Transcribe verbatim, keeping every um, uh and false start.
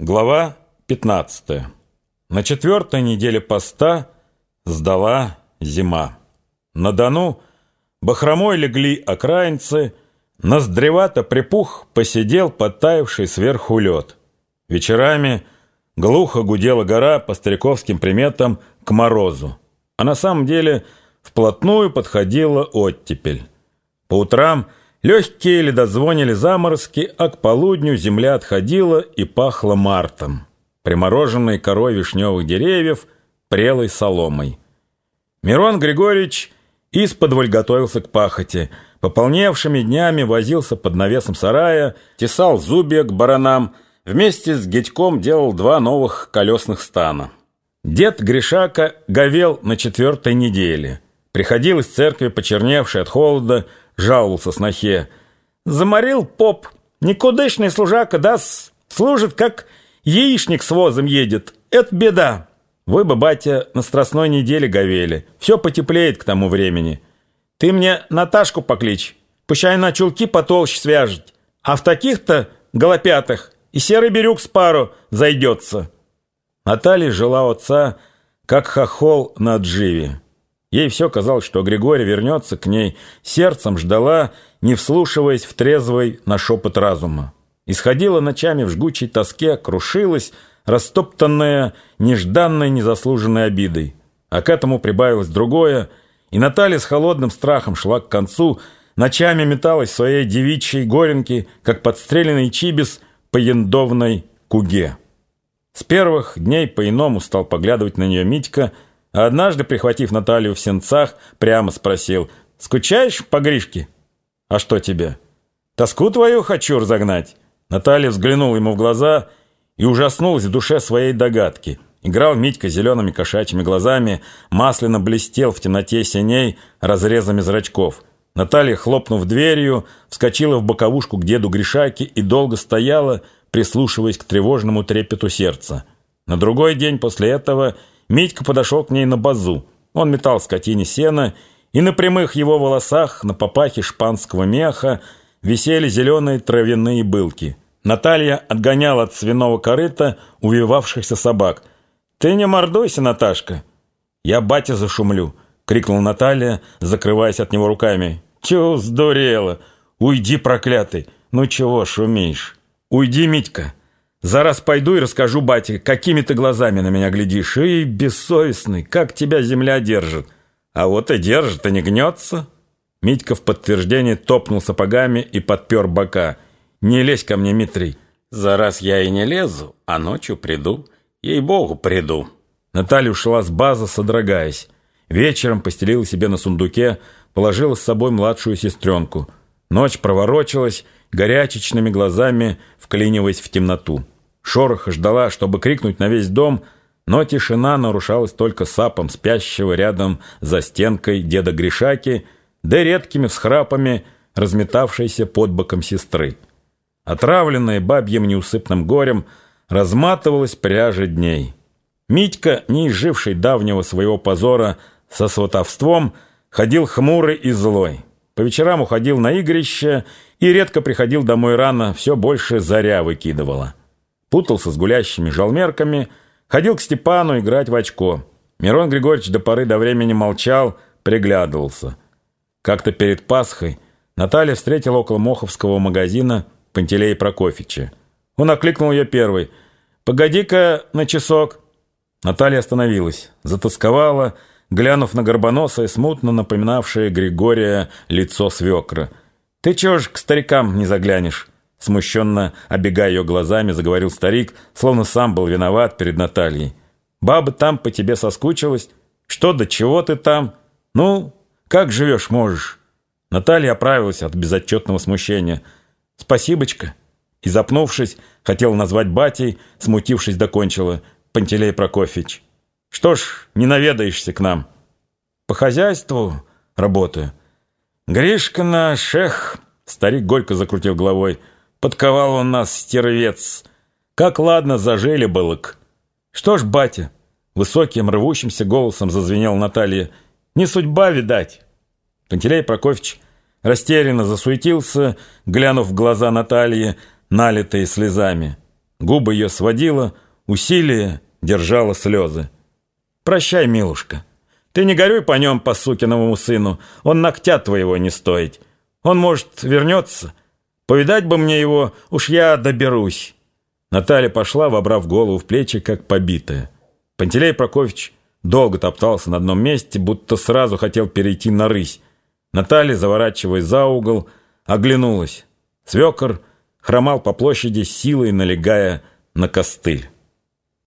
Глава пятнадцатая. На четвертой неделе поста сдала зима. На Дону бахромой легли окраинцы, ноздревато припух посидел подтаявший сверху лед. Вечерами глухо гудела гора по стариковским приметам к морозу, а на самом деле вплотную подходила оттепель. По утрам легкие ледозвонили заморозки, а к полудню земля отходила и пахла мартом, примороженной корой вишневых деревьев, прелой соломой. Мирон Григорьевич исподволь готовился к пахоте, пополневшими днями возился под навесом сарая, тесал зубья к баранам, вместе с Гедьком делал два новых колесных стана. Дед Гришака говел на четвертой неделе. Приходил из церкви, почерневший от холода, жаловался снохе. «Заморил поп, никудышный служака, да, служит, как яичник с возом едет. Это беда. Вы бы, батя, на страстной неделе говели. Все потеплеет к тому времени. Ты мне Наташку покличь, пущай на чулки потолще свяжет, а в таких-то голопятах и серый бирюк с пару зайдется». Наталья жила у отца, как хохол на отживе. Ей все казалось, что Григорий вернется к ней, сердцем ждала, не вслушиваясь в трезвый на шепот разума. Исходила ночами в жгучей тоске, крушилась, растоптанная нежданной, незаслуженной обидой. А к этому прибавилось другое, и Наталья с холодным страхом шла к концу, ночами металась в своей девичьей горенке, как подстреленный чибис по яндовной куге. С первых дней по-иному стал поглядывать на нее Митька, а однажды, прихватив Наталью в сенцах, прямо спросил: «Скучаешь по Гришке?» «А что тебе?» «Тоску твою хочу разогнать». Наталья взглянула ему в глаза и ужаснулась в душе своей догадки. Играл Митька зелеными кошачьими глазами, масляно блестел в темноте синей разрезами зрачков. Наталья, хлопнув дверью, вскочила в боковушку к деду Гришаке и долго стояла, прислушиваясь к тревожному трепету сердца. На другой день после этого Митька подошел к ней на базу. Он метал скотине сено, и на прямых его волосах, на папахе шпанского меха, висели зеленые травяные былки. Наталья отгоняла от свиного корыта увивавшихся собак. «Ты не мордуйся, Наташка!» «Я батя зашумлю!» — крикнула Наталья, закрываясь от него руками. «Тю, сдурела! Уйди, проклятый! Ну чего шумишь? Уйди, Митька! Зараз пойду и расскажу бате, какими ты глазами на меня глядишь. И бессовестный, как тебя земля держит. А вот и держит, и не гнется». Митька в подтверждение топнул сапогами и подпер бока. «Не лезь ко мне, Митрий». «Зараз я и не лезу, а ночью приду. Ей-богу, приду». Наталья ушла с базы, содрогаясь. Вечером постелила себе на сундуке, положила с собой младшую сестренку. Ночь проворочилась, горячечными глазами вклиниваясь в темноту. Шороха ждала, чтобы крикнуть на весь дом, но тишина нарушалась только сапом спящего рядом за стенкой деда Гришаки, да редкими всхрапами, разметавшейся под боком сестры. Отравленная бабьим неусыпным горем, разматывалась пряжа дней. Митька, не изживший давнего своего позора со сватовством, ходил хмурый и злой. По вечерам уходил на игрище и редко приходил домой рано, все больше заря выкидывала. Путался с гулящими жалмерками, ходил к Степану играть в очко. Мирон Григорьевич до поры до времени молчал, приглядывался. Как-то перед Пасхой Наталья встретила около Моховского магазина Пантелея Прокофьевича. Он окликнул ее первой: «Погоди-ка на часок». Наталья остановилась, затосковала, глянув на горбоносое, смутно напоминавшее Григория лицо свекра. «Ты чего ж к старикам не заглянешь?» Смущенно обегая ее глазами, заговорил старик, словно сам был виноват перед Натальей. «Баба там по тебе соскучилась. Что до чего ты там? Ну, как живешь можешь?» Наталья оправилась от безотчетного смущения. «Спасибочка». И, запнувшись, хотела назвать батей, смутившись, докончила: «Пантелей Прокофьевич, что ж не наведаешься к нам?» «По хозяйству работаю». «Гришка наш, эх!» — старик горько закрутил головой. «Подковал он нас, стервец! Как ладно зажили былок!» «Что ж, батя?» — высоким рвущимся голосом зазвенел Наталья. «Не судьба, видать!» Пантелей Прокофьевич растерянно засуетился, глянув в глаза Натальи, налитые слезами. Губы ее сводила, усилие держала слезы. «Прощай, милушка. Ты не горюй по нем, по сукиновому сыну. Он ногтя твоего не стоит. Он, может, вернется. Повидать бы мне его, уж я доберусь». Наталья пошла, вобрав голову в плечи, как побитая. Пантелей Прокофьевич долго топтался на одном месте, будто сразу хотел перейти на рысь. Наталья, заворачиваясь за угол, оглянулась. Свекор хромал по площади, силой налегая на костыль.